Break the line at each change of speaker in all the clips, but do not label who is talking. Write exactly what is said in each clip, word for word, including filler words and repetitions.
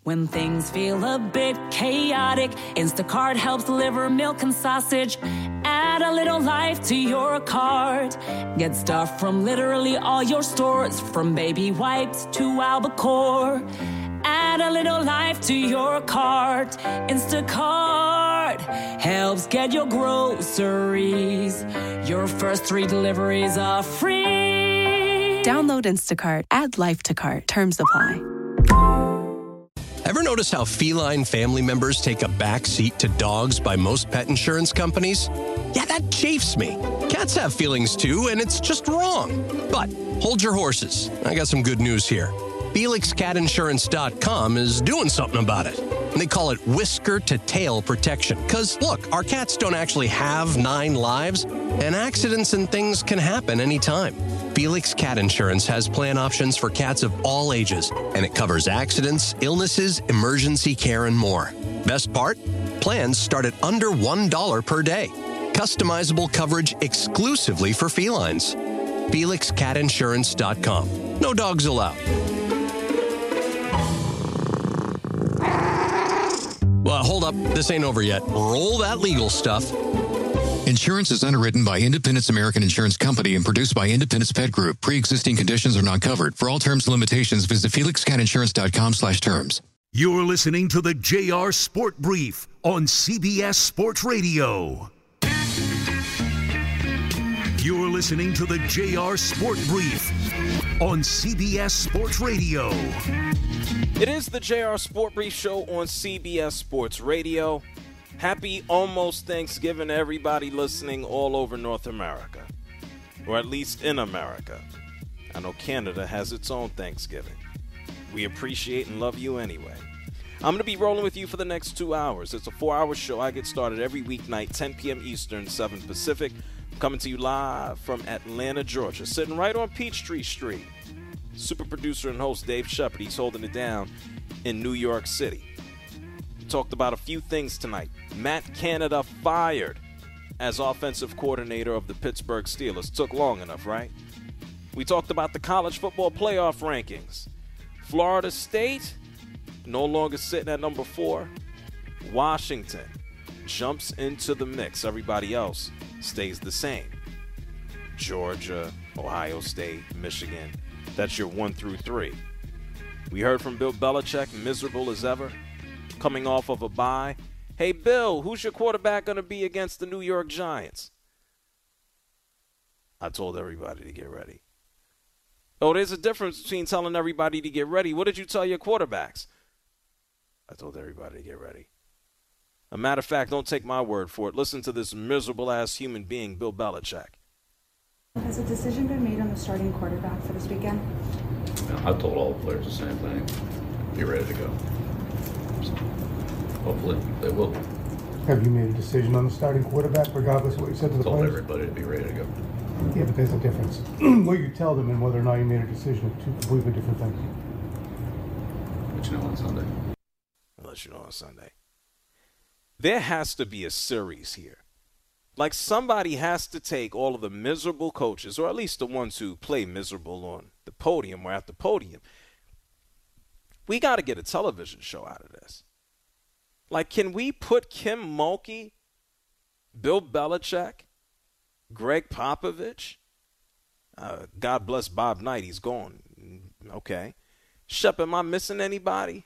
When things feel a bit chaotic, Instacart helps deliver milk and sausage. Add a little life to your cart. Get stuff from literally all your stores, from baby wipes to albacore. Add a little life to your cart. Instacart helps get your groceries. Your first three deliveries are free.
Download Instacart. Add life to cart. Terms apply.
Ever notice how feline family members take a back seat to dogs by most pet insurance companies? Yeah, that chafes me. Cats have feelings too, and it's just wrong. But hold your horses. I got some good news here. Felix Cat Insurance dot com is doing something about it. And they call it whisker to tail protection. Because, look, our cats don't actually have nine lives, and accidents and things can happen anytime. Felix Cat Insurance has plan options for cats of all ages, and it covers accidents, illnesses, emergency care, and more. Best part? Plans start at under one dollar per day. Customizable coverage exclusively for felines. Felix Cat Insurance dot com. No dogs allowed. Well, hold up. This ain't over yet. Roll that legal stuff.
Insurance is underwritten by Independence American Insurance Company and produced by Independence Pet Group. Pre-existing conditions are not covered. For all terms and limitations, visit felix cat insurance dot com slash terms.
You're listening to the J R Sport Brief on C B S Sports Radio. You're listening to the J R Sport Brief on C B S Sports Radio.
It is the J R Sport Brief show on C B S Sports Radio. Happy almost Thanksgiving to everybody listening all over North America, or at least in America. I know Canada has its own Thanksgiving. We appreciate and love you anyway. I'm going to be rolling with you for the next two hours. It's a four-hour show. I get started every weeknight, ten p.m. Eastern, seven Pacific. I'm coming to you live from Atlanta, Georgia, sitting right on Peachtree Street. Super producer and host Dave Shepard, he's holding it down in New York City. We talked about a few things tonight. Matt Canada fired as offensive coordinator of the Pittsburgh Steelers. Took long enough, right? We talked about the college football playoff rankings. Florida State no longer sitting at number four. Washington jumps into the mix. Everybody else stays the same. Georgia, Ohio State, Michigan. That's your one through three. We heard from Bill Belichick, miserable as ever, coming off of a bye. Hey, Bill, who's your quarterback going to be against the New York Giants? I told everybody to get ready. Oh, there's a difference between telling everybody to get ready. What did you tell your quarterbacks? I told everybody to get ready. A matter of fact, don't take my word for it. Listen to this miserable-ass human being, Bill Belichick.
Has a decision been made on the starting quarterback for this weekend?
I told all the players the same thing. Be ready to go. So hopefully they will.
Have you made a decision on the starting quarterback, regardless of what you said to the
told
players?
everybody to be ready to go.
Yeah, but there's a difference. What you tell them and whether or not you made a decision are two completely different things.
Let you know on Sunday.
I'll let you know on Sunday. There has to be a series here. Like, somebody has to take all of the miserable coaches, or at least the ones who play miserable on the podium or at the podium. We got to get a television show out of this. Like, can we put Kim Mulkey, Bill Belichick, Greg Popovich, uh, God bless Bob Knight, he's gone. Okay. Shep, am I missing anybody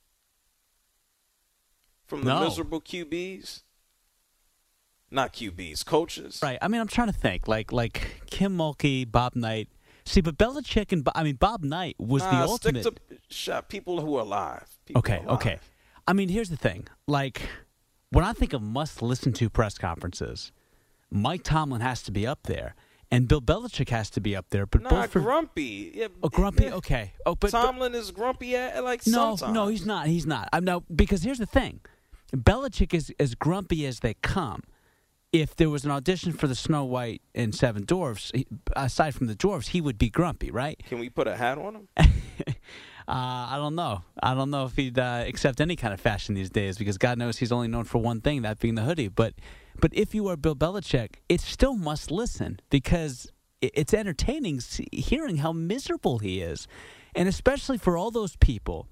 from the
no.
miserable Q Bs? Not Q Bs, coaches.
Right. I mean, I'm trying to think. Like like Kim Mulkey, Bob Knight. See, but Belichick and, I mean, Bob Knight was
nah,
the ultimate.
Stick to Shep, people who are alive. People
okay,
alive.
okay. I mean, here's the thing. Like, when I think of must-listen-to press conferences, Mike Tomlin has to be up there, and Bill Belichick has to be up there. But
nah,
both for,
grumpy. Yeah,
oh, grumpy.
Yeah.
Okay. Oh, but
Tomlin but, is grumpy at like
no,
sometimes.
no, he's not. He's not. I'm no because here's the thing. Belichick is as grumpy as they come. If there was an audition for the Snow White and Seven Dwarfs, he, aside from the dwarfs, he would be grumpy, right?
Can we put a hat on him?
uh, I don't know. I don't know if he'd uh, accept any kind of fashion these days because God knows he's only known for one thing, that being the hoodie. But but if you are Bill Belichick, it still must listen because it's entertaining hearing how miserable he is. And especially for all those people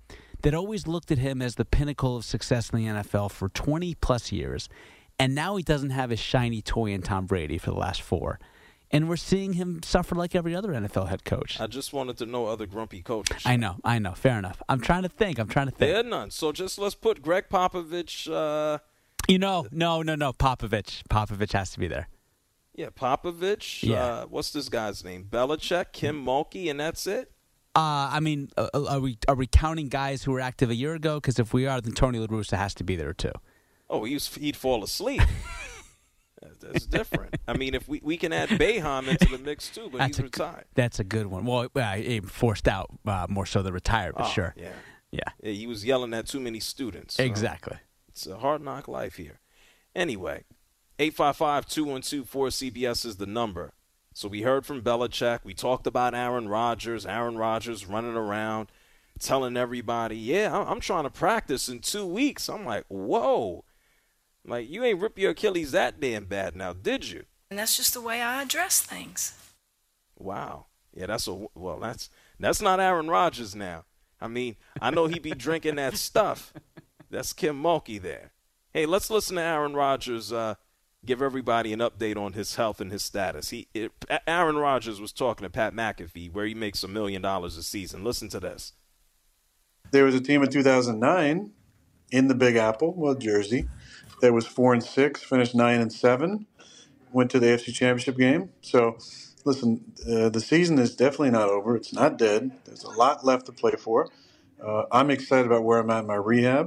that always looked at him as the pinnacle of success in the N F L for twenty plus years, and now he doesn't have his shiny toy in Tom Brady for the last four. And we're seeing him suffer like every other N F L head coach.
I just wanted to know other grumpy coaches.
I know, I know. Fair enough. I'm trying to think. I'm trying to think.
There are none. So just let's put Greg Popovich. Uh,
you know, no, no, no. Popovich. Popovich has to be there.
Yeah, Popovich.
Yeah.
Uh, what's this guy's name? Belichick, Kim Mulkey, and that's it?
Uh, I mean, uh, are we are we counting guys who were active a year ago? Because if we are, then Tony La Russa has to be there too.
Oh, he was, he'd fall asleep. That's different. I mean, if we, we can add Boeheim into the mix too, but
that's
he's
a,
retired.
That's a good one. Well, uh, he forced out uh, more so than retired, but
oh,
sure.
Yeah.
yeah,
yeah. He was yelling at too many students. So
exactly.
It's a hard knock life here. Anyway, eight five five, two one two, four C B S is the number. So we heard from Belichick. We talked about Aaron Rodgers. Aaron Rodgers running around, telling everybody, yeah, I'm trying to practice in two weeks. I'm like, whoa. Like, you ain't rip your Achilles that damn bad now, did you?
And that's just the way I address things.
Wow. Yeah, that's a well, that's that's not Aaron Rodgers now. I mean, I know he be drinking that stuff. That's Kim Mulkey there. Hey, let's listen to Aaron Rodgers uh, give everybody an update on his health and his status. He it, Aaron Rodgers was talking to Pat McAfee, where he makes a million dollars a season. Listen to this.
There was a team in two thousand nine in the Big Apple, well, Jersey. That was four and six, finished nine and seven, went to the A F C Championship game. So, listen, uh, the season is definitely not over. It's not dead. There's a lot left to play for. Uh, I'm excited about where I'm at in my rehab.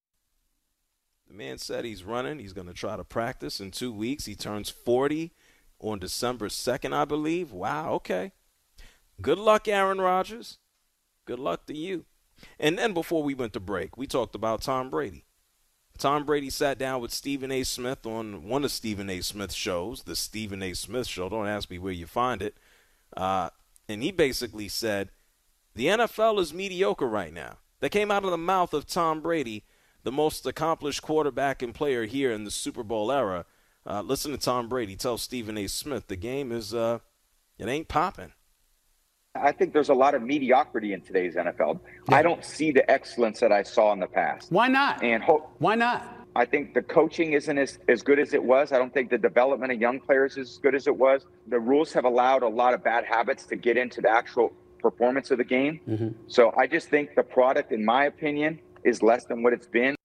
The man said he's running. He's going to try to practice in two weeks. He turns forty on December second, I believe. Wow, okay. Good luck, Aaron Rodgers. Good luck to you. And then before we went to break, we talked about Tom Brady. Tom Brady sat down with Stephen A. Smith on one of Stephen A. Smith's shows, the Stephen A. Smith Show. Don't ask me where you find it. Uh, and he basically said, the N F L is mediocre right now. That came out of the mouth of Tom Brady, the most accomplished quarterback and player here in the Super Bowl era. Uh, listen to Tom Brady tell Stephen A. Smith the game is, uh, it ain't popping.
I think there's a lot of mediocrity in today's N F L. Yeah. I don't see the excellence that I saw in the past.
Why not?
And ho-
Why not?
I think the coaching isn't as, as good as it was. I don't think the development of young players is as good as it was. The rules have allowed a lot of bad habits to get into the actual performance of the game. Mm-hmm. So I just think the product, in my opinion, is less than what it's been.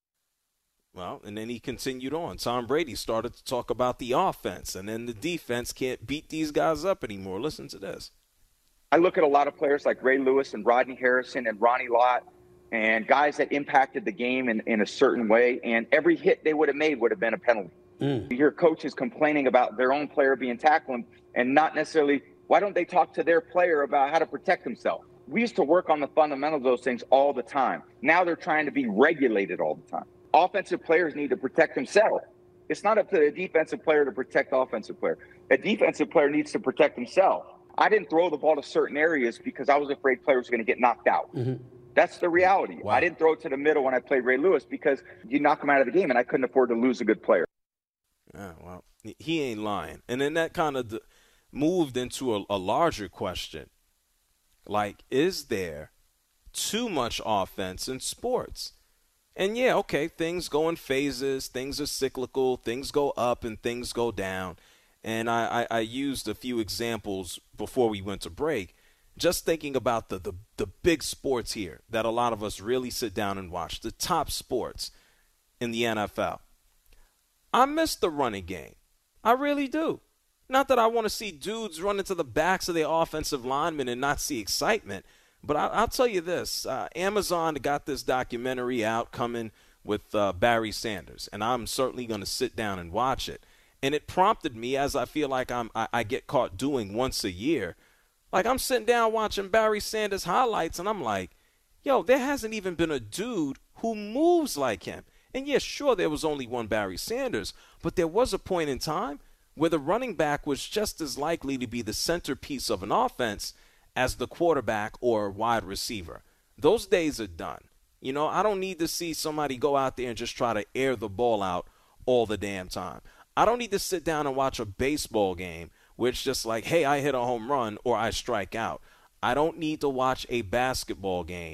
Well, and then he continued on. Tom Brady started to talk about the offense, and then the defense can't beat these guys up anymore. Listen to this.
I look at a lot of players like Ray Lewis and Rodney Harrison and Ronnie Lott and guys that impacted the game in, in a certain way, and every hit they would have made would have been a penalty. Mm. You hear coaches complaining about their own player being tackled and not necessarily, why don't they talk to their player about how to protect himself? We used to work on the fundamentals of those things all the time. Now they're trying to be regulated all the time. Offensive players need to protect themselves. It's not up to the defensive player to protect the offensive player. A defensive player needs to protect himself. I didn't throw the ball to certain areas because I was afraid players were going to get knocked out. Mm-hmm. That's the reality. Wow. I didn't throw it to the middle when I played Ray Lewis because you knock him out of the game, and I couldn't afford to lose a good player.
Yeah, well, he ain't lying. And then that kind of moved into a, a larger question. Like, is there too much offense in sports? And, yeah, okay, things go in phases. Things are cyclical. Things go up and things go down. And I, I, I used a few examples before we went to break, just thinking about the, the, the big sports here that a lot of us really sit down and watch, the top sports in the N F L. I miss the running game. I really do. Not that I want to see dudes run into the backs of their offensive linemen and not see excitement, but I, I'll tell you this. Uh, Amazon got this documentary out coming with uh, Barry Sanders, and I'm certainly going to sit down and watch it. And it prompted me, as I feel like I'm, I, I get caught doing once a year, like I'm sitting down watching Barry Sanders highlights, and I'm like, yo, there hasn't even been a dude who moves like him. And yes, sure, there was only one Barry Sanders, but there was a point in time where the running back was just as likely to be the centerpiece of an offense as the quarterback or wide receiver. Those days are done. You know, I don't need to see somebody go out there and just try to air the ball out all the damn time. I don't need to sit down and watch a baseball game where it's just like, hey, I hit a home run or I strike out. I don't need to watch a basketball game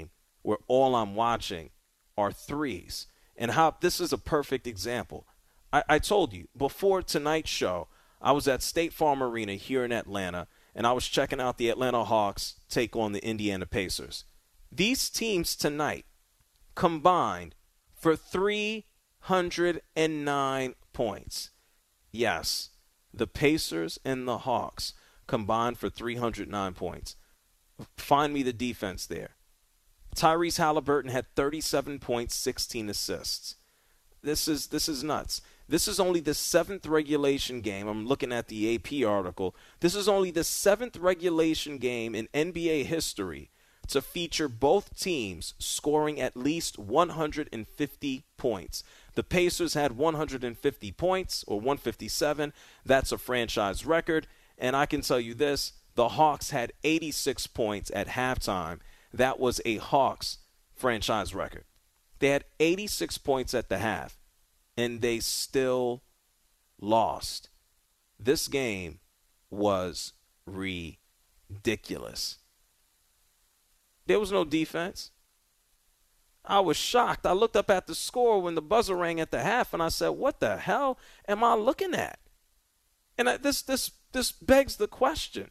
where all I'm watching are threes. And how this is a perfect example. I, I told you, before tonight's show, I was at State Farm Arena here in Atlanta, and I was checking out the Atlanta Hawks take on the Indiana Pacers. These teams tonight combined for three hundred nine points. Yes, the Pacers and the Hawks combined for three hundred nine points. Find me the defense there. Tyrese Halliburton had thirty-seven points, sixteen assists. This is this is nuts. This is only the seventh regulation game. I'm looking at the A P article. This is only the seventh regulation game in N B A history to feature both teams scoring at least one hundred fifty points. The Pacers had one hundred fifty points, or one fifty-seven. That's a franchise record. And I can tell you this, the Hawks had eighty-six points at halftime. That was a Hawks franchise record. They had eighty-six points at the half, and they still lost. This game was ridiculous. There was no defense. I was shocked. I looked up at the score when the buzzer rang at the half, and I said, what the hell am I looking at? And I, this, this, this begs the question.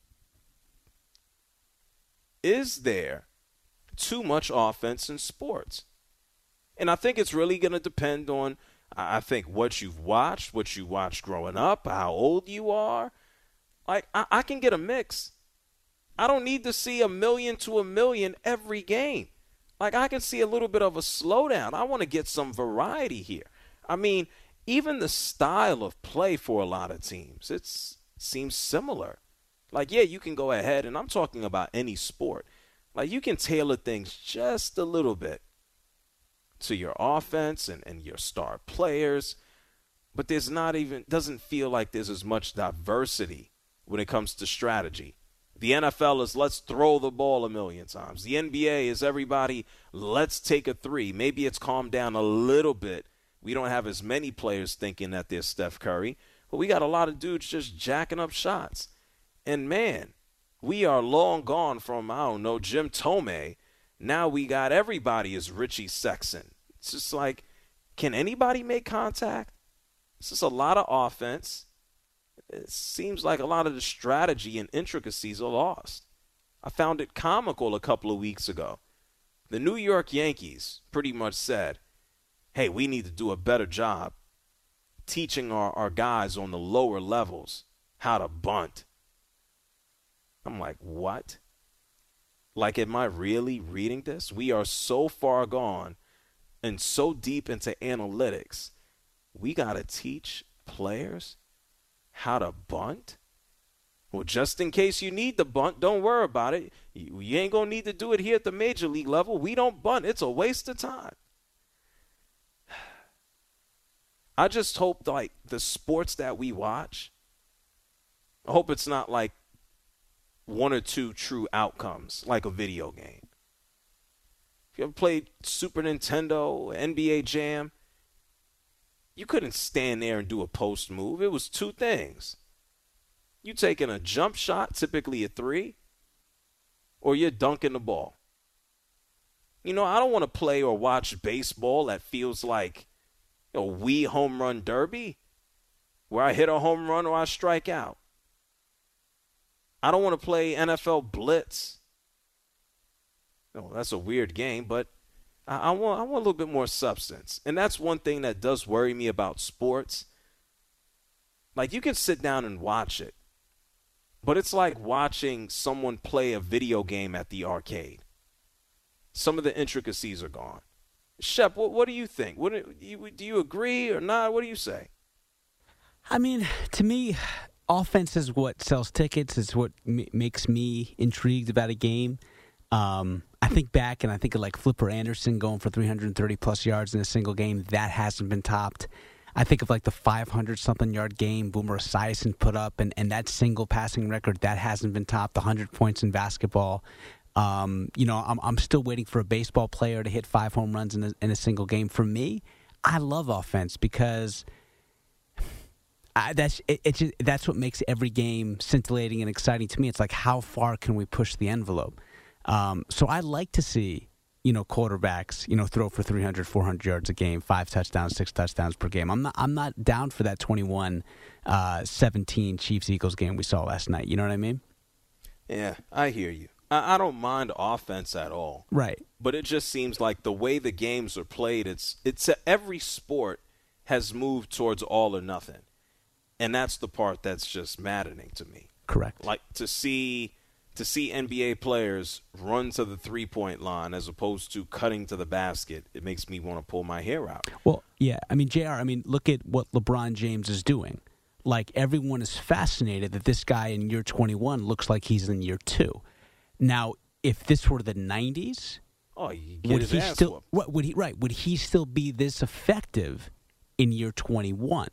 Is there too much offense in sports? And I think it's really going to depend on, I think, what you've watched, what you watched growing up, how old you are. Like, I, I can get a mix. I don't need to see a million to a million every game. Like, I can see a little bit of a slowdown. I want to get some variety here. I mean, even the style of play for a lot of teams, it seems similar. Like, yeah, you can go ahead, and I'm talking about any sport. Like, you can tailor things just a little bit to your offense and, and your star players, but there's not even, doesn't feel like there's as much diversity when it comes to strategy. The N F L is let's throw the ball a million times. The N B A is everybody, let's take a three. Maybe it's calmed down a little bit. We don't have as many players thinking that they're Steph Curry, but we got a lot of dudes just jacking up shots. And, man, we are long gone from, I don't know, Jim Tomei. Now we got everybody as Richie Sexton. It's just like, can anybody make contact? It's just a lot of offense. It seems like a lot of the strategy and intricacies are lost. I found it comical a couple of weeks ago. The New York Yankees pretty much said, hey, we need to do a better job teaching our, our guys on the lower levels how to bunt. I'm like, what? Like, am I really reading this? We are so far gone and so deep into analytics. We got to teach players how to bunt? Well, just in case you need the bunt, don't worry about it. You, you ain't going to need to do it here at the major league level. We don't bunt. It's a waste of time. I just hope, like, the sports that we watch, I hope it's not like one or two true outcomes, like a video game. If you ever played Super Nintendo, N B A Jam, you couldn't stand there and do a post move. It was two things. You taking a jump shot, typically a three, or you're dunking the ball. You know, I don't want to play or watch baseball that feels like a Wii home run derby where I hit a home run or I strike out. I don't want to play N F L Blitz. No, that's a weird game, but I, I want I want a little bit more substance. And that's one thing that does worry me about sports. Like, you can sit down and watch it, but it's like watching someone play a video game at the arcade. Some of the intricacies are gone. Shep, what, what do you think? What, do, you, do you agree or not? What do you say?
I mean, to me, offense is what sells tickets. It's what m- makes me intrigued about a game. Um, I think back and I think of like Flipper Anderson going for three hundred thirty plus yards in a single game. That hasn't been topped. I think of like the five hundred something yard game Boomer Esiason put up, and, and that single passing record, that hasn't been topped. one hundred points in basketball. Um, you know, I'm I'm still waiting for a baseball player to hit five home runs in a, in a single game. For me, I love offense because I, that's it, it just, that's what makes every game scintillating and exciting to me. It's like, how far can we push the envelope? Um, so I like to see you know, quarterbacks, you know, throw for three hundred, four hundred yards a game, five touchdowns, six touchdowns per game. I'm not I'm not down for that twenty-one seventeen Chiefs-Eagles game we saw last night. You know what I mean?
Yeah, I hear you. I, I don't mind offense at all.
Right.
But it just seems like the way the games are played, it's it's every sport has moved towards all or nothing. And that's the part that's just maddening to me.
Correct.
Like to see to see N B A players run to the three-point line as opposed to cutting to the basket, it makes me want to pull my hair out.
Well, yeah. I mean, J R, I mean, look at what LeBron James is doing. Like, everyone is fascinated that this guy in year twenty-one looks like he's in year two. Now, if this were the nineties,
oh, you get
would
his
he
ass
still
whooped.
what, would he right? Would he still be this effective in year twenty-one?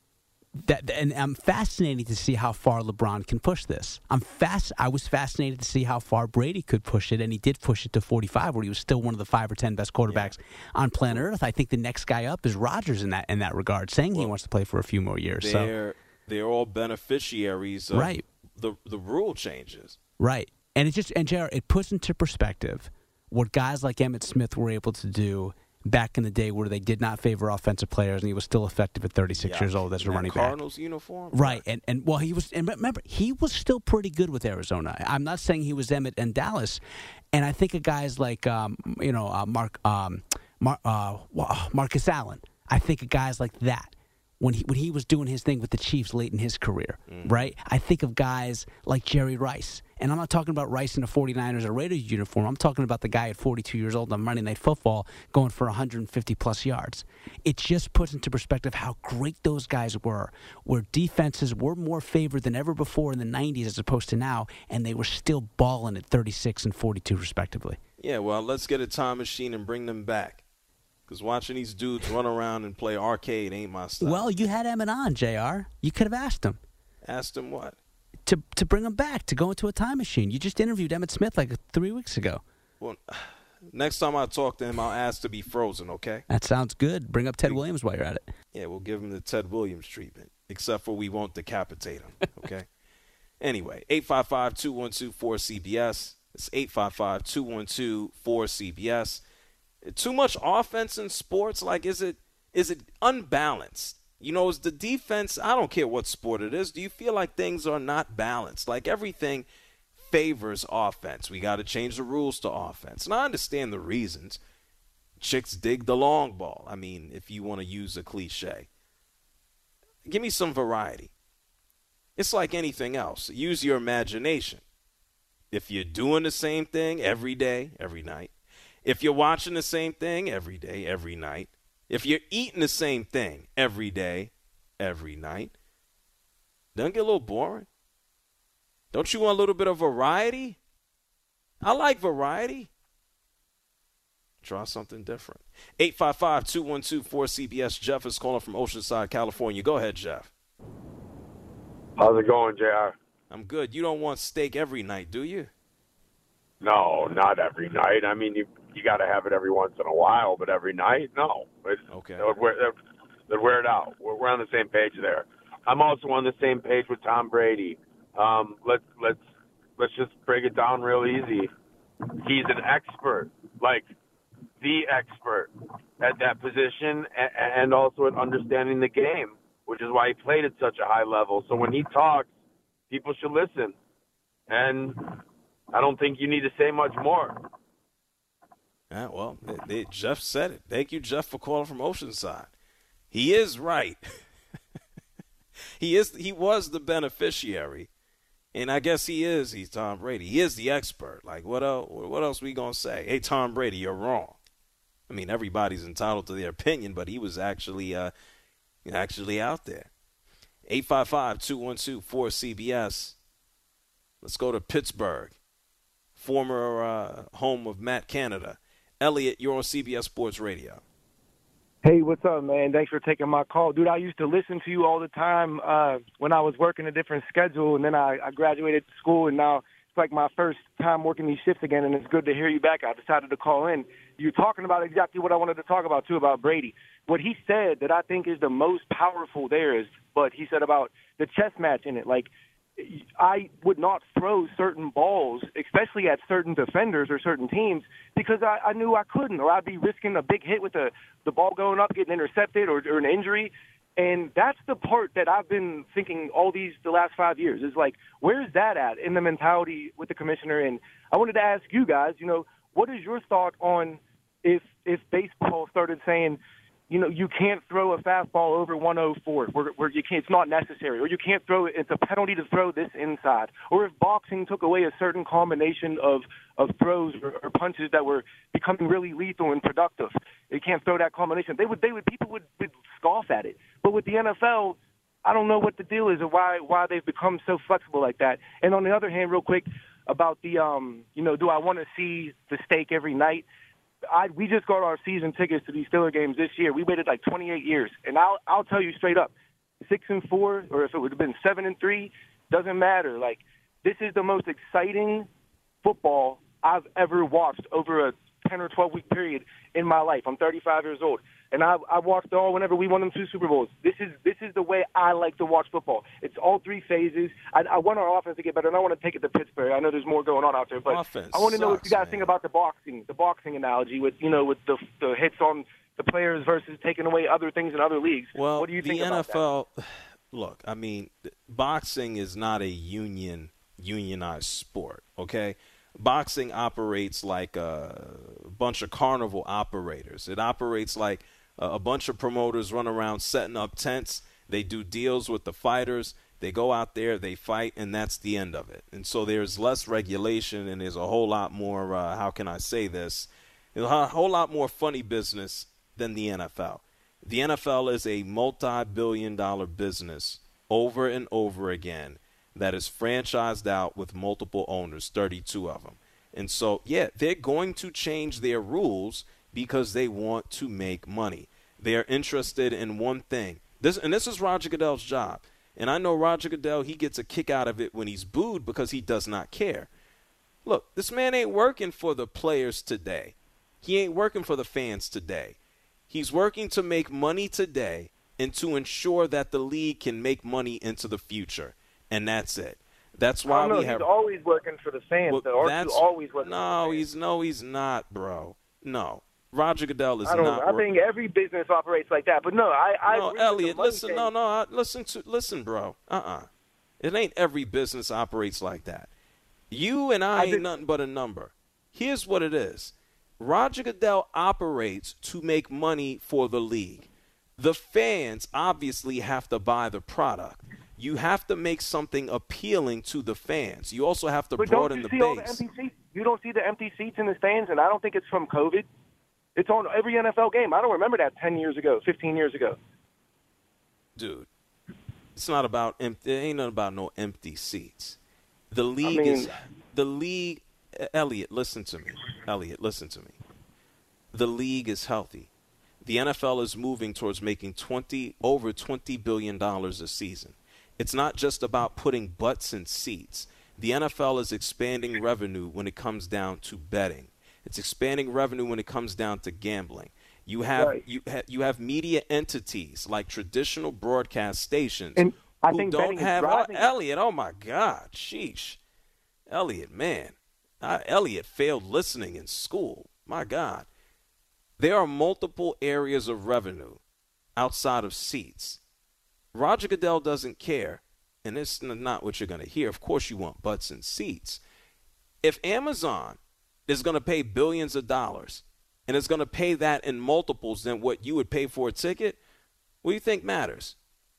That and I'm fascinated to see how far LeBron can push this. I'm fast. I was fascinated to see how far Brady could push it, and he did push it to forty-five, where he was still one of the five or ten best quarterbacks yeah. on planet Earth. I think the next guy up is Rodgers in that in that regard, saying well, he wants to play for a few more years.
They're
so.
they're all beneficiaries of
right.
the the rule changes.
Right, and it just and J R, it puts into perspective what guys like Emmitt Smith were able to do back in the day, where they did not favor offensive players, and he was still effective at thirty-six
yeah.
years old as a running back.
Cardinals uniform,
right? And and well, he was. And remember, he was still pretty good with Arizona. I'm not saying he was Emmitt and Dallas, and I think of guys like um, you know uh, Mark um, Mar- uh, Marcus Allen. I think of guys like that when he when he was doing his thing with the Chiefs late in his career, mm. right? I think of guys like Jerry Rice. And I'm not talking about Rice in a forty-niners or Raiders uniform. I'm talking about the guy at forty-two years old on Monday Night Football going for one hundred fifty plus yards. It just puts into perspective how great those guys were, where defenses were more favored than ever before in the nineties as opposed to now, and they were still balling at thirty-six and forty-two respectively.
Yeah, well, let's get a time machine and bring them back. Because watching these dudes run around and play arcade ain't my style.
Well, you had Emmitt on, J R. You could have asked him.
Asked him what?
To to bring him back, to go into a time machine. You just interviewed Emmitt Smith like three weeks ago.
Well, next time I talk to him, I'll ask to be frozen, okay?
That sounds good. Bring up Ted Williams while you're at it.
Yeah, we'll give him the Ted Williams treatment, except for we won't decapitate him, okay? Anyway, eight five five, two one two, four C B S. It's eight five five, two one two, four C B S. Too much offense in sports? Like, is it is it unbalanced? You know, is the defense, I don't care what sport it is, do you feel like things are not balanced? Like everything favors offense. We got to change the rules to offense. And I understand the reasons. Chicks dig the long ball. I mean, if you want to use a cliche. Give me some variety. It's like anything else. Use your imagination. If you're doing the same thing every day, every night, if you're watching the same thing every day, every night, if you're eating the same thing every day, every night, doesn't it get a little boring? Don't you want a little bit of variety? I like variety. Try something different. eight five five, two one two, four C B S. Jeff is calling from Oceanside, California. Go ahead, Jeff.
How's it going, J R?
I'm good. You don't want steak every night, do you?
No, not every night. I mean, you you got to have it every once in a while, but every night, no. It,
okay.
That would, wear, that would wear it out. We're, we're on the same page there. I'm also on the same page with Tom Brady. Um, let's let's let's just break it down real easy. He's an expert, like the expert at that position, and, and also at understanding the game, which is why he played at such a high level. So when he talks, people should listen. And I don't think you need to say much more.
Yeah, well, they, they, Jeff said it. Thank you, Jeff, for calling from Oceanside. He is right. he is. He was the beneficiary, and I guess he is. He's Tom Brady. He is the expert. Like, what else? What else we gonna say? Hey, Tom Brady, you're wrong. I mean, everybody's entitled to their opinion, but he was actually, uh, actually out there. eight five five, two one two, four C B S. Let's go to Pittsburgh, former uh, home of Matt Canada. Elliot, you're on C B S Sports Radio.
Hey, what's up, man? Thanks for taking my call. Dude, I used to listen to you all the time uh, when I was working a different schedule, and then I, I graduated school, and now it's like my first time working these shifts again, and it's good to hear you back. I decided to call in. You're talking about exactly what I wanted to talk about, too, about Brady. What he said that I think is the most powerful there is what he said about the chess match in it. Like, I would not throw certain balls, especially at certain defenders or certain teams, because I, I knew I couldn't, or I'd be risking a big hit with the, the ball going up, getting intercepted, or, or an injury. And that's the part that I've been thinking all these the last five years is like, where's that at in the mentality with the commissioner? And I wanted to ask you guys, you know, what is your thought on if if baseball started saying, you know, you can't throw a fastball over one oh four, where, where you can't, it's not necessary, or you can't throw it, it's a penalty to throw this inside, or if boxing took away a certain combination of, of throws or, or punches that were becoming really lethal and productive, you can't throw that combination. They would, they would, people would, would scoff at it. But with the N F L, I don't know what the deal is or why why they've become so flexible like that. And on the other hand, real quick about the, um, you know, do I want to see the steak every night? I, we just got our season tickets to these Steeler games this year. We waited like twenty-eight years, and I'll I'll tell you straight up, six and four, or if it would have been seven and three, doesn't matter. Like, this is the most exciting football I've ever watched over a ten or twelve week period in my life. I'm thirty-five years old, and I I watched all whenever we won them two Super Bowls. This is this is the way I like to watch football. It's all three phases. I, I want our offense to get better, and I want to take it to Pittsburgh. I know there's more going on out there, but
offense
I want to know
sucks,
what you guys
man.
think about the boxing, the boxing analogy with you know with the the hits on the players versus taking away other things in other leagues.
Well,
what do you
the
think
N
about
F L, that? Look, I mean, boxing is not a union unionized sport, okay? Boxing operates like a bunch of carnival operators. It operates like a, a bunch of promoters run around setting up tents. They do deals with the fighters. They go out there, they fight, and that's the end of it. And so there's less regulation, and there's a whole lot more, uh, how can I say this, there's a whole lot more funny business than the N F L. The N F L is a multi-billion dollar business over and over again that is franchised out with multiple owners, thirty-two of them. And so, yeah, they're going to change their rules because they want to make money. They're interested in one thing. This, and this is Roger Goodell's job. And I know Roger Goodell, he gets a kick out of it when he's booed because he does not care. Look, this man ain't working for the players today. He ain't working for the fans today. He's working to make money today and to ensure that the league can make money into the future. And that's it. That's why
I don't know,
we have.
He's always working for the fans.
Well,
though.
that's,
always working.
No,
for the fans.
he's no, he's not, bro. No, Roger Goodell is
I don't.
not.
I
work-
think every business operates like that. But no, I. I
no,
agree with the
Elliot,
money
listen.
thing.
No, no, I, listen to listen, bro. Uh, uh It ain't every business operates like that. You and I,
I
ain't
did-
nothing but a number. Here's what it is. Roger Goodell operates to make money for the league. The fans obviously have to buy the product. You have to make something appealing to the fans. You also have to
But don't
broaden
you
the
see all the
base.
empty seats? You don't see the empty seats in the stands, and I don't think it's from COVID. It's on every N F L game. I don't remember that ten years ago, fifteen years ago.
Dude, it's not about empty. It ain't nothing about no empty seats. The league
mean-
is the league. Elliot, listen to me. Elliot, listen to me. The league is healthy. The N F L is moving towards making twenty over twenty billion dollars a season. It's not just about putting butts in seats. The N F L is expanding revenue when it comes down to betting. It's expanding revenue when it comes down to gambling. You have
Right.
you ha- you have media entities like traditional broadcast stations
And I
who
think
don't
betting is
have oh,
driving-
Elliot. Oh my God, sheesh, Elliot, man, I, Elliot failed listening in school. My God, there are multiple areas of revenue outside of seats. Roger Goodell doesn't care, and it's n- not what you're going to hear. Of course, you want butts and seats. If Amazon is going to pay billions of dollars and is going to pay that in multiples than what you would pay for a ticket, what do you think matters?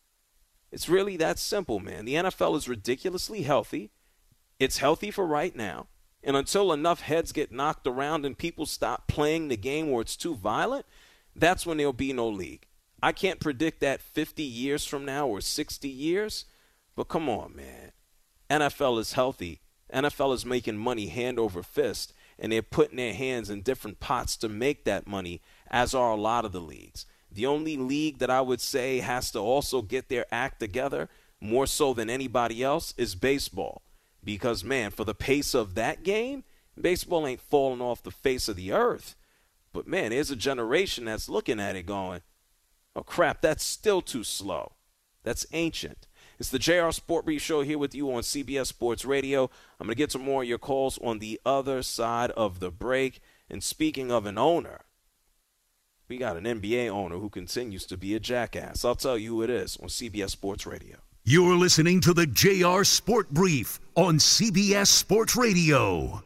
It's really that simple, man. The N F L is ridiculously healthy. It's healthy for right now. And until enough heads get knocked around and people stop playing the game where it's too violent, that's when there'll be no league. I can't predict that fifty years from now or sixty years, but come on, man. N F L is healthy. N F L is making money hand over fist, and they're putting their hands in different pots to make that money, as are a lot of the leagues. The only league that I would say has to also get their act together, more so than anybody else, is baseball. Because, man, for the pace of that game, baseball ain't falling off the face of the earth. But, man, there's a generation that's looking at it going, oh, crap, that's still too slow. That's ancient. It's the J R Sport Brief Show here with you on C B S Sports Radio. I'm going to get some more of your calls on the other side of the break. And speaking of an owner, we got an N B A owner who continues to be a jackass. I'll tell you who it is on C B S Sports Radio.
You're listening to the J R Sport Brief on C B S Sports Radio.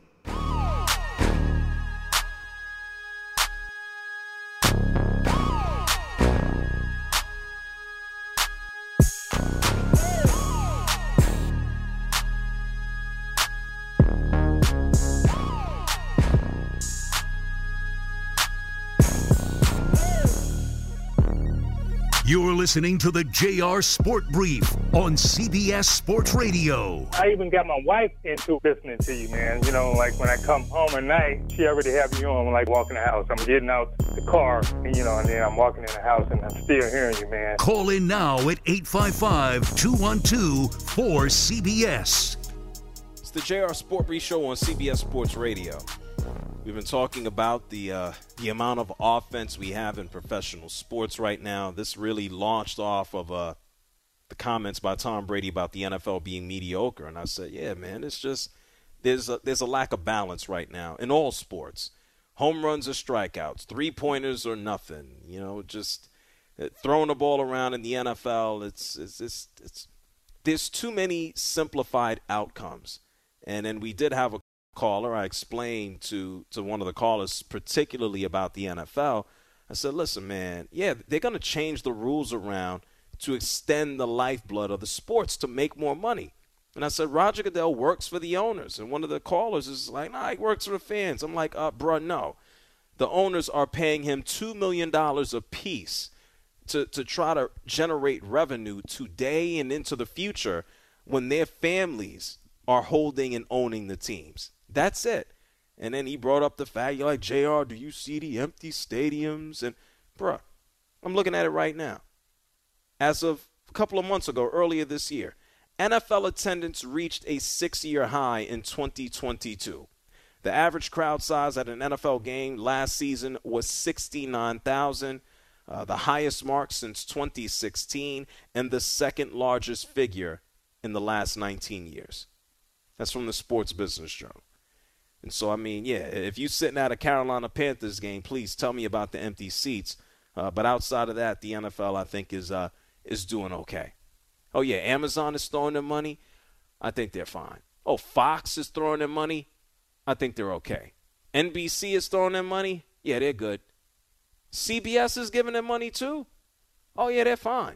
You're listening to the J R Sport Brief on C B S Sports Radio.
I even got my wife into listening to you, man. You know, like when I come home at night, she already have you on, like walking the house. I'm getting out the car, and, you know, and then I'm walking in the house, and I'm still hearing you, man.
Call in now at eight five five, two one two, four C B S.
It's the J R Sport Brief Show on C B S Sports Radio. We've been talking about the uh, the amount of offense we have in professional sports right now. This really launched off of uh, the comments by Tom Brady about the N F L being mediocre. And I said, yeah, man, it's just there's a, there's a lack of balance right now in all sports. Home runs or strikeouts, three-pointers or nothing. You know, just uh, throwing the ball around in the N F L, it's, it's, it's, it's there's too many simplified outcomes. And then we did have a caller. I explained to to one of the callers particularly about the N F L. I said, listen, man, yeah, they're going to change the rules around to extend the lifeblood of the sports to make more money. And I said, Roger Goodell works for the owners. And one of the callers is like, nah, he works for the fans. I'm like, uh, bruh, no. The owners are paying him two million dollars apiece to, to try to generate revenue today and into the future when their families are holding and owning the teams. That's it. And then he brought up the fact, you're like, J R, do you see the empty stadiums? And, bruh, I'm looking at it right now. As of a couple of months ago, earlier this year, N F L attendance reached a six-year high in twenty twenty-two. The average crowd size at an N F L game last season was sixty-nine thousand, uh, the highest mark since twenty sixteen, and the second largest figure in the last nineteen years. That's from the Sports Business Journal. And so, I mean, yeah, if you're sitting at a Carolina Panthers game, please tell me about the empty seats. Uh, but outside of that, the N F L, I think, is uh, is doing okay. Oh, yeah, Amazon is throwing their money. I think they're fine. Oh, Fox is throwing their money. I think they're okay. N B C is throwing their money. Yeah, they're good. C B S is giving them money too. Oh, yeah, they're fine.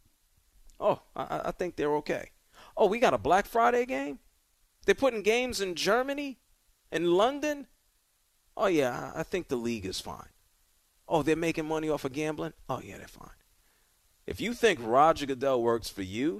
Oh, I, I think they're okay. Oh, we got a Black Friday game? They're putting games in Germany? In London? Oh, yeah, I think the league is fine. Oh, they're making money off of gambling? Oh, yeah, they're fine. If you think Roger Goodell works for you,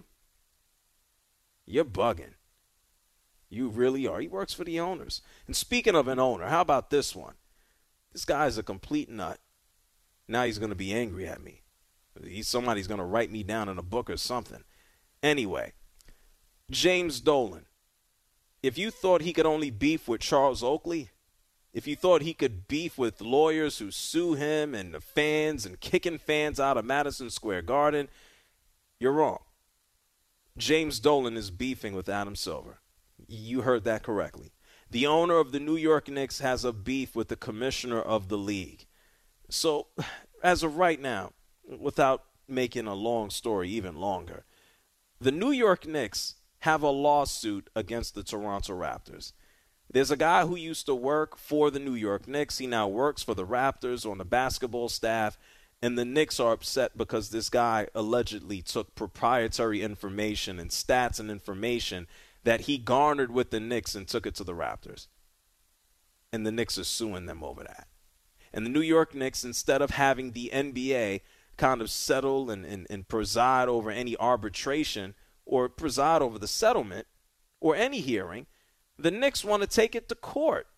you're bugging. You really are. He works for the owners. And speaking of an owner, how about this one? This guy's a complete nut. Now he's going to be angry at me. He's somebody's going to write me down in a book or something. Anyway, James Dolan. If you thought he could only beef with Charles Oakley, if you thought he could beef with lawyers who sue him and the fans and kicking fans out of Madison Square Garden, you're wrong. James Dolan is beefing with Adam Silver. You heard that correctly. The owner of the New York Knicks has a beef with the commissioner of the league. So, as of right now, without making a long story even longer, the New York Knicks have a lawsuit against the Toronto Raptors. There's a guy who used to work for the New York Knicks. He now works for the Raptors on the basketball staff, and the Knicks are upset because this guy allegedly took proprietary information and stats and information that he garnered with the Knicks and took it to the Raptors. And the Knicks are suing them over that. And the New York Knicks, instead of having the N B A kind of settle and, and, and preside over any arbitration or preside over the settlement or any hearing, the Knicks want to take it to court.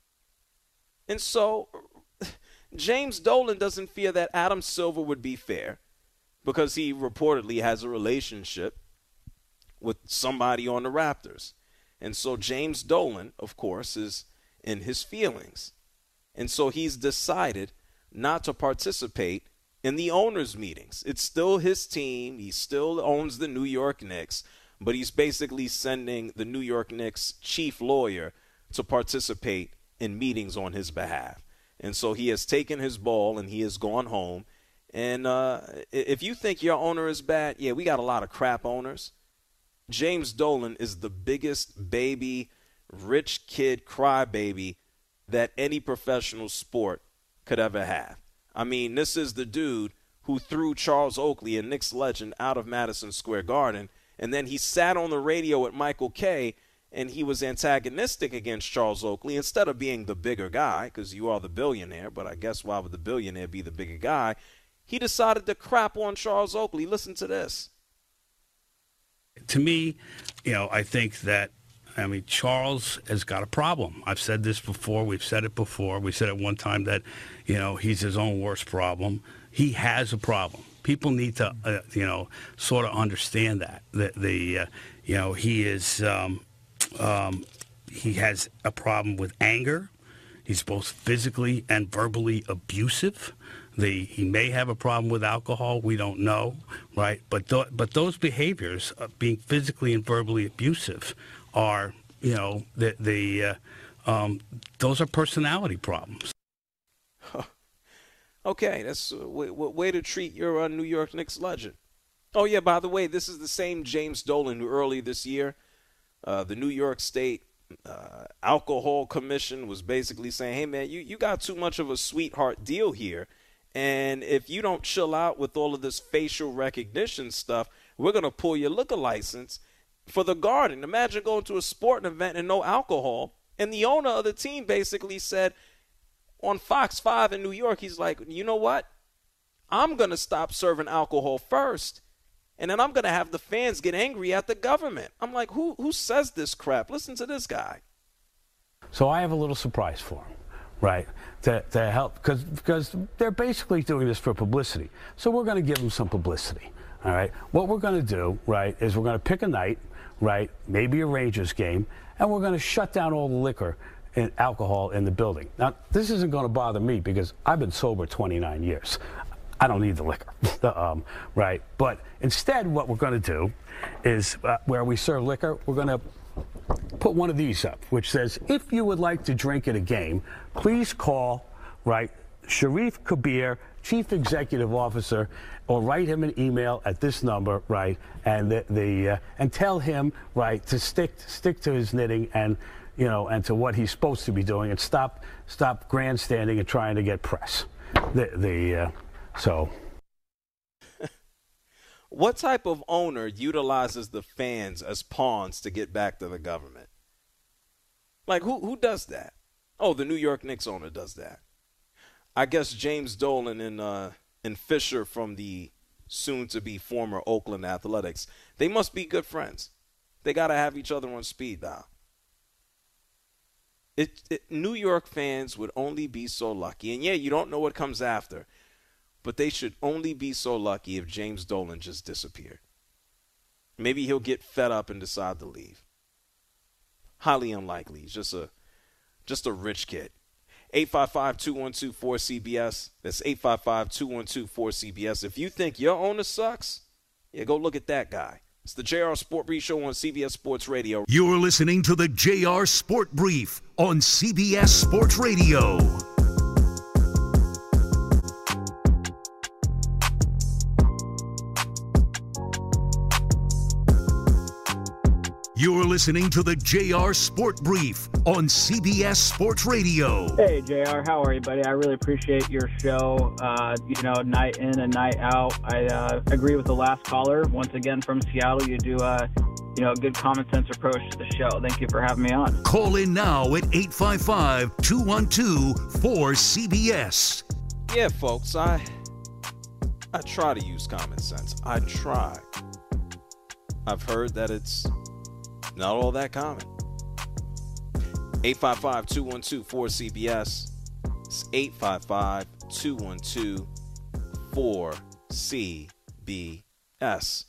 And so James Dolan doesn't fear that Adam Silver would be fair because he reportedly has a relationship with somebody on the Raptors. And so James Dolan, of course, is in his feelings. And so he's decided not to participate in the owners' meetings. It's still his team. He still owns the New York Knicks, but he's basically sending the New York Knicks chief lawyer to participate in meetings on his behalf. And so he has taken his ball and he has gone home. And uh, if you think your owner is bad, yeah, we got a lot of crap owners. James Dolan is the biggest baby, rich kid crybaby that any professional sport could ever have. I mean, this is the dude who threw Charles Oakley, a Knicks legend, out of Madison Square Garden. And then he sat on the radio with Michael Kay, and he was antagonistic against Charles Oakley instead of being the bigger guy, because you are the billionaire, but I guess why would the billionaire be the bigger guy? He decided to crap on Charles Oakley. Listen to this.
To me, you know, I think that, I mean, Charles has got a problem. I've said this before. We've said it before. We said at one time that, you know, he's his own worst problem. He has a problem. People need to, uh, you know, sort of understand that. The, the uh, you know, he is, um, um, he has a problem with anger. He's both physically and verbally abusive. The, he may have a problem with alcohol. We don't know, right? But th- but those behaviors, of being physically and verbally abusive, are, you know, the the uh, um, those are personality problems.
Okay, that's a way, way to treat your uh, New York Knicks legend. Oh yeah, by the way, this is the same James Dolan who early this year, uh, the New York State uh, Alcohol Commission was basically saying, "Hey man, you you got too much of a sweetheart deal here." And if you don't chill out with all of this facial recognition stuff, we're going to pull your liquor license for the Garden. Imagine going to a sporting event and no alcohol. And the owner of the team basically said on Fox five in New York, he's like, you know what? I'm going to stop serving alcohol first. And then I'm going to have the fans get angry at the government. I'm like, who who says this crap? Listen to this guy.
So I have a little surprise for him. Right, to, to help, because because they're basically doing this for publicity. So we're going to give them some publicity, all right? What we're going to do, right, is we're going to pick a night, right, maybe a Rangers game, and we're going to shut down all the liquor and alcohol in the building. Now, this isn't going to bother me because I've been sober twenty-nine years. I don't need the liquor, um, right? But instead, what we're going to do is uh, where we serve liquor, we're going to put one of these up, which says, if you would like to drink at a game, please call, right, Sharif Kabir, Chief Executive Officer, or write him an email at this number, right, and the, the uh, and tell him, right, to stick stick to his knitting and, you know, and to what he's supposed to be doing, and stop stop grandstanding and trying to get press. The the uh, so.
What type of owner utilizes the fans as pawns to get back to the government? Like, who who does that? Oh, the New York Knicks owner does that. I guess James Dolan and, uh, and Fisher from the soon-to-be former Oakland Athletics, they must be good friends. They got to have each other on speed dial. It, it, New York fans would only be so lucky. And, yeah, you don't know what comes after. But they should only be so lucky if James Dolan just disappeared. Maybe he'll get fed up and decide to leave. Highly unlikely. He's just a just a rich kid. eight five five, two one two, four C B S. That's eight five five, two one two, four C B S. If you think your owner sucks, yeah, go look at that guy. It's the J R Sport Brief Show on C B S Sports Radio.
You're listening to the J R Sport Brief on C B S Sports Radio. You're listening to the J R Sport Brief on C B S Sports Radio.
Hey, J R, how are you, buddy? I really appreciate your show, uh, you know, night in and night out. I uh, agree with the last caller. Once again, from Seattle, you do a, you know, a good common sense approach to the show. Thank you for having me on.
Call in now at eight five five, two one two, four C B S.
Yeah, folks, I, I try to use common sense. I try. I've heard that it's not all that common. eight five five, two one two, four C B S. It's eight five five, two one two, four C B S.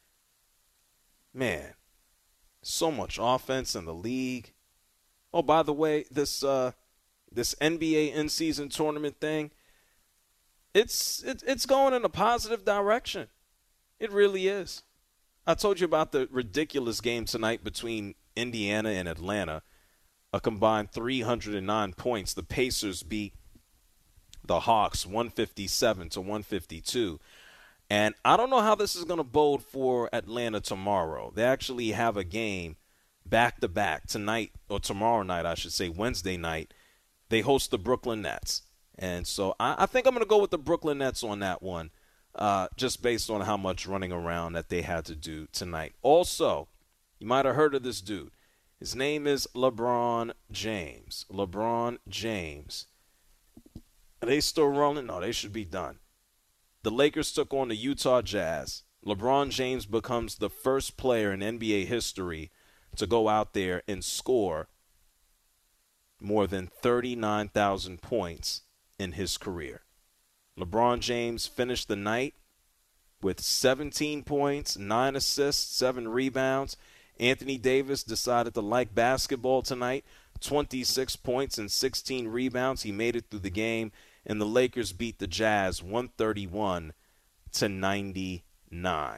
Man, so much offense in the league. Oh, by the way, this uh, this N B A in-season tournament thing, It's it, it's going in a positive direction. It really is. I told you about the ridiculous game tonight between Indiana and Atlanta. A combined three hundred nine points. The Pacers beat the Hawks one fifty-seven to one fifty-two. And I don't know how this is going to bode for Atlanta tomorrow. They actually have a game back-to-back tonight, or tomorrow night, I should say, Wednesday night. They host the Brooklyn Nets. And so I, I think I'm going to go with the Brooklyn Nets on that one, uh, just based on how much running around that they had to do tonight. Also, you might have heard of this dude. His name is LeBron James. LeBron James. Are they still rolling? No, they should be done. The Lakers took on the Utah Jazz. LeBron James becomes the first player in N B A history to go out there and score more than thirty-nine thousand points in his career. LeBron James finished the night with seventeen points, nine assists, seven rebounds. Anthony Davis decided to like basketball tonight, twenty-six points and sixteen rebounds. He made it through the game, and the Lakers beat the Jazz one thirty-one to ninety-nine.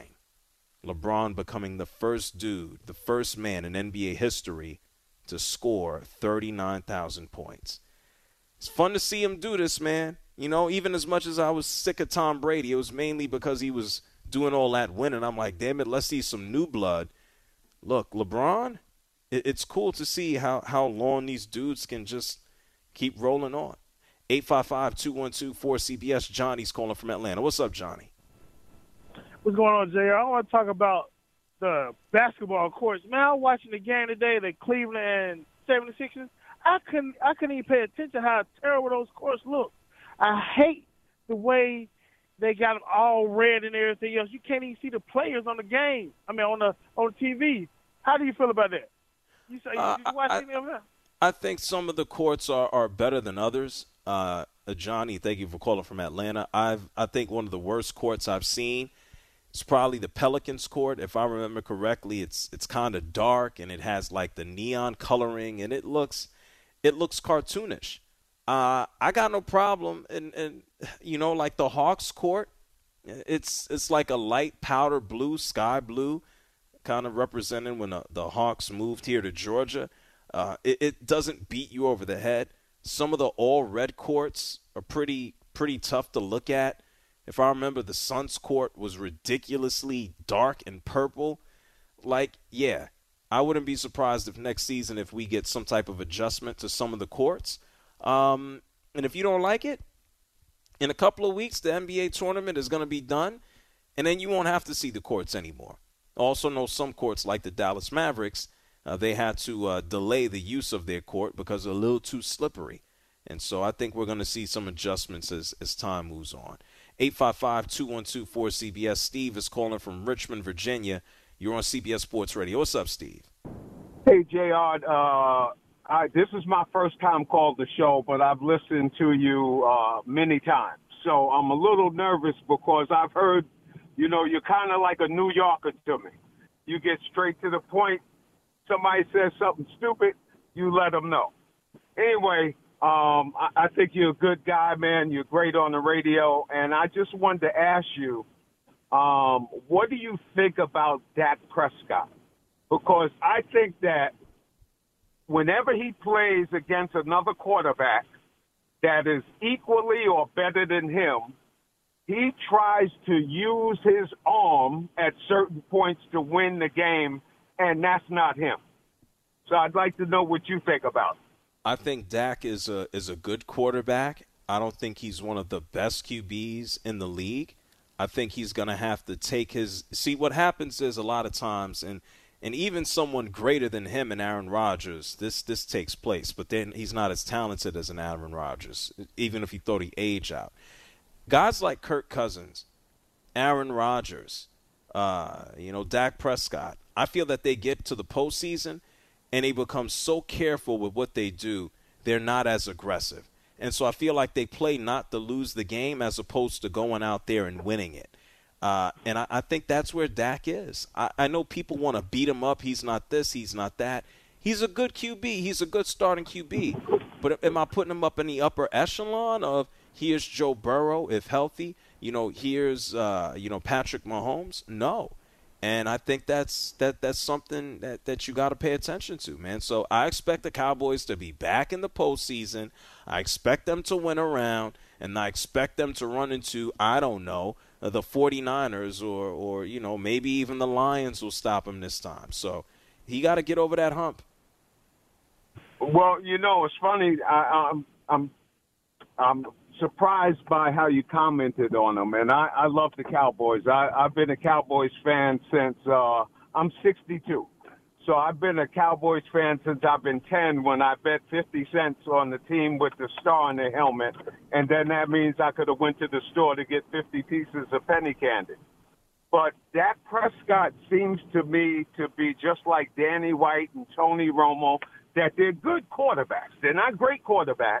LeBron becoming the first dude, the first man in N B A history to score thirty-nine thousand points. It's fun to see him do this, man. You know, even as much as I was sick of Tom Brady, it was mainly because he was doing all that winning. I'm like, damn it, let's see some new blood. Look, LeBron, it's cool to see how, how long these dudes can just keep rolling on. eight five five, two one two, four C B S. Johnny's calling from Atlanta. What's up, Johnny?
What's going on, J R? I want to talk about the basketball courts. Man, I was watching the game today, the Cleveland and seventy-sixers. I couldn't, I couldn't even pay attention how terrible those courts look. I hate the way they got them all red and everything else. You can't even see the players on the game. I mean, on the on T V. How do you feel about that? You say
Uh,
you watch
I-
any of that?
I think some of the courts are, are better than others. Uh, uh, Johnny, thank you for calling from Atlanta. I've I think one of the worst courts I've seen is probably the Pelicans court. If I remember correctly, it's it's kind of dark and it has like the neon coloring and it looks it looks cartoonish. Uh, I got no problem, and and you know, like the Hawks court, it's it's like a light powder blue, sky blue, kind of representing when the, the Hawks moved here to Georgia. Uh, it, it doesn't beat you over the head. Some of the all red courts are pretty pretty tough to look at. If I remember, the Suns court was ridiculously dark and purple. Like, yeah, I wouldn't be surprised if next season if we get some type of adjustment to some of the courts. Um, and if you don't like it, in a couple of weeks, the N B A tournament is going to be done, and then you won't have to see the courts anymore. Also know some courts like the Dallas Mavericks, uh, they had to uh, delay the use of their court because they're a little too slippery. And so I think we're going to see some adjustments as, as time moves on. eight five five, two one two, four C B S. Steve is calling from Richmond, Virginia. You're on C B S Sports Radio. What's up, Steve?
Hey, J R. Uh, I, this is my first time called the show, but I've listened to you uh, many times. So I'm a little nervous because I've heard, you know, you're kind of like a New Yorker to me. You get straight to the point. Somebody says something stupid, you let them know. Anyway, um, I, I think you're a good guy, man. You're great on the radio. And I just wanted to ask you, um, what do you think about Dak Prescott? Because I think that whenever he plays against another quarterback that is equally or better than him, he tries to use his arm at certain points to win the game, and that's not him. So I'd like to know what you think about it.
I think Dak is a is a good quarterback. I don't think he's one of the best Q Bs in the league. I think he's going to have to take his – see, what happens is a lot of times, and and even someone greater than him and Aaron Rodgers, this this takes place. But then he's not as talented as an Aaron Rodgers, even if he thought he aged out. Guys like Kirk Cousins, Aaron Rodgers, uh, you know, Dak Prescott, I feel that they get to the postseason and they become so careful with what they do, they're not as aggressive. And so I feel like they play not to lose the game as opposed to going out there and winning it. Uh, and I, I think that's where Dak is. I, I know people want to beat him up. He's not this, he's not that. He's a good Q B. He's a good starting Q B. But am I putting him up in the upper echelon of Here's Joe Burrow, if healthy. You know, here's, uh, you know, Patrick Mahomes. No. And I think that's that that's something that, that you got to pay attention to, man. So I expect the Cowboys to be back in the postseason. I expect them to win a round, and I expect them to run into, I don't know, the 49ers or, or you know, maybe even the Lions will stop them this time. So he got to get over that hump.
Well, you know, it's funny. I, I'm I'm I'm surprised by how you commented on them, and I, I love the Cowboys. I, I've been a Cowboys fan since uh, I'm sixty-two, so I've been a Cowboys fan since I've been ten. When I bet fifty cents on the team with the star on their helmet, and then that means I could have went to the store to get fifty pieces of penny candy. But Dak Prescott seems to me to be just like Danny White and Tony Romo, that they're good quarterbacks. They're not great quarterbacks,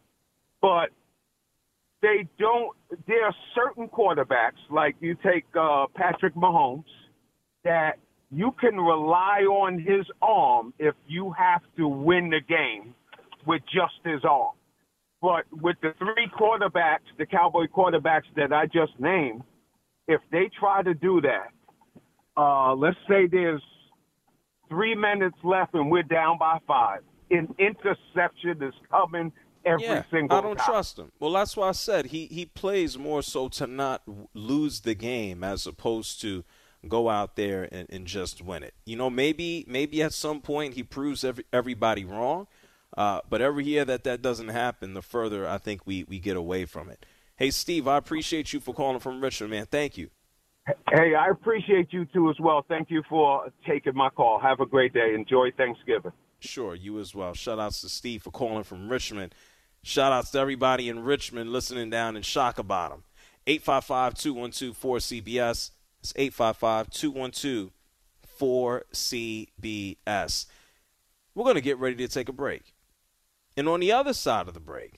but they don't – there are certain quarterbacks, like you take uh, Patrick Mahomes, that you can rely on his arm if you have to win the game with just his arm. But with the three quarterbacks, the Cowboy quarterbacks that I just named, if they try to do that, uh, let's say there's three minutes left and we're down by five, an interception is coming every
yeah,
single
I don't
time.
trust him. Well, that's why I said he, he plays more so to not lose the game as opposed to go out there and, and just win it. You know, maybe maybe at some point he proves every, everybody wrong, uh, but every year that that doesn't happen, the further I think we, we get away from it. Hey, Steve, I appreciate you for calling from Richmond, man. Thank you.
Hey, I appreciate you too as well. Thank you for taking my call. Have a great day. Enjoy Thanksgiving.
Sure, you as well. Shout outs to Steve for calling from Richmond. Shout outs to everybody in Richmond listening down in Shacobottom. eight five five, two one two, four C B S. It's eight five five, two one two, four C B S. We're going to get ready to take a break. And on the other side of the break,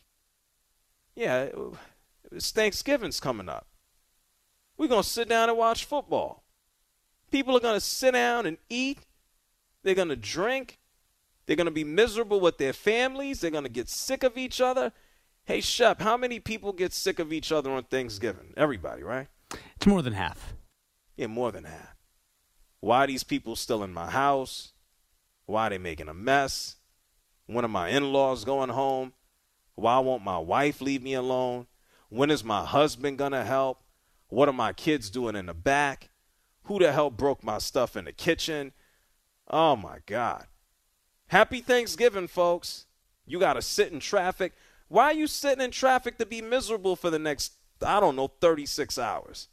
yeah, it's Thanksgiving's coming up. We're going to sit down and watch football. People are going to sit down and eat. They're going to drink. They're going to be miserable with their families. They're going to get sick of each other. Hey, Shep, how many people get sick of each other on Thanksgiving? Everybody, right?
It's more than half.
Yeah, more than half. Why are these people still in my house? Why are they making a mess? When are my in-laws going home? Why won't my wife leave me alone? When is my husband going to help? What are my kids doing in the back? Who the hell broke my stuff in the kitchen? Oh, my God. Happy Thanksgiving, folks. You got to sit in traffic. Why are you sitting in traffic to be miserable for the next, I don't know, thirty-six hours?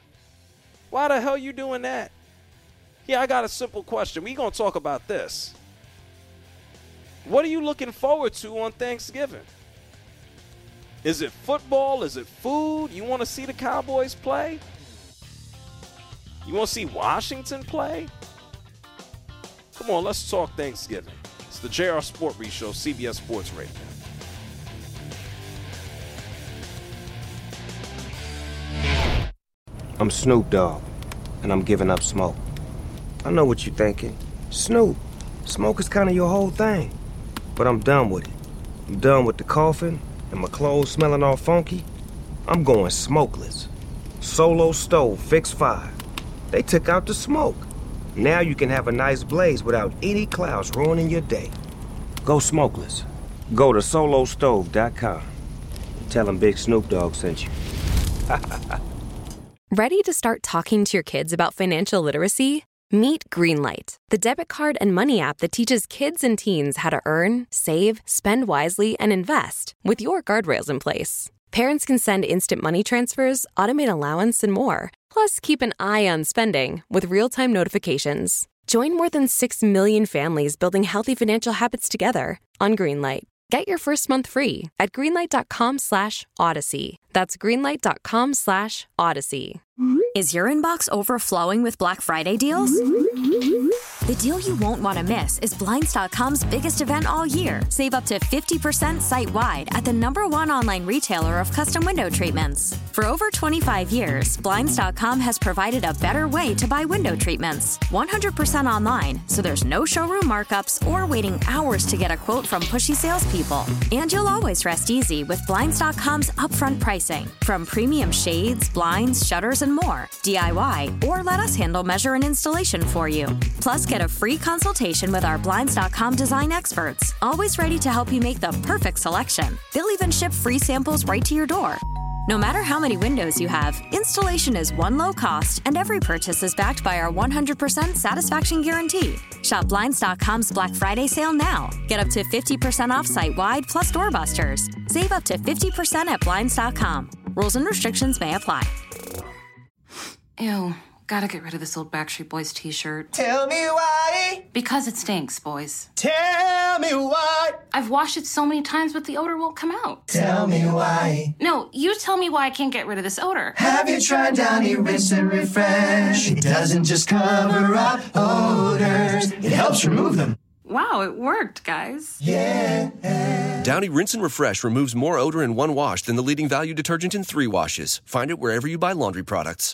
Why the hell are you doing that? Yeah, I got a simple question. We're going to talk about this. What are you looking forward to on Thanksgiving? Is it football? Is it food? You want to see the Cowboys play? You want to see Washington play? Come on, let's talk Thanksgiving. It's the J R Sport Brief Show, C B S Sports Radio.
I'm Snoop Dogg, and I'm giving up smoke. I know what you're thinking. Snoop, smoke is kind of your whole thing. But I'm done with it. I'm done with the coughing and my clothes smelling all funky. I'm going smokeless. Solo Stove Fix five. They took out the smoke. Now you can have a nice blaze without any clouds ruining your day. Go smokeless. Go to solo stove dot com. Tell them Big Snoop Dogg sent you.
Ready to start talking to your kids about financial literacy? Meet Greenlight, the debit card and money app that teaches kids and teens how to earn, save, spend wisely, and invest with your guardrails in place. Parents can send instant money transfers, automate allowance, and more. Plus, keep an eye on spending with real-time notifications. Join more than six million families building healthy financial habits together on Greenlight. Get your first month free at greenlight dot com slash odyssey. That's greenlight dot com slash odyssey.
Is your inbox overflowing with Black Friday deals? The deal you won't want to miss is Blinds dot com's biggest event all year. Save up to fifty percent site-wide at the number one online retailer of custom window treatments. For over twenty-five years, Blinds dot com has provided a better way to buy window treatments. one hundred percent online, so there's no showroom markups or waiting hours to get a quote from pushy salespeople. And you'll always rest easy with Blinds dot com's upfront pricing. From premium shades, blinds, shutters, and more. D I Y, or let us handle measure and installation for you. Plus, get a free consultation with our Blinds dot com design experts, always ready to help you make the perfect selection. They'll even ship free samples right to your door. No matter how many windows you have, installation is one low cost, and every purchase is backed by our one hundred percent satisfaction guarantee. Shop Blinds dot com's Black Friday sale now. Get up to fifty percent off site-wide plus doorbusters. Save up to fifty percent at Blinds dot com. Rules and restrictions may apply.
Ew, gotta get rid of this old Backstreet Boys t-shirt.
Tell me why.
Because it stinks, boys.
Tell me why.
I've washed it so many times, but the odor won't come out.
Tell me why.
No, you tell me why I can't get rid of this odor.
Have you tried Downy Rinse and Refresh? It doesn't just cover up odors, it helps remove them.
Wow, it worked, guys.
Yeah.
Downy Rinse and Refresh removes more odor in one wash than the leading value detergent in three washes. Find it wherever you buy laundry products.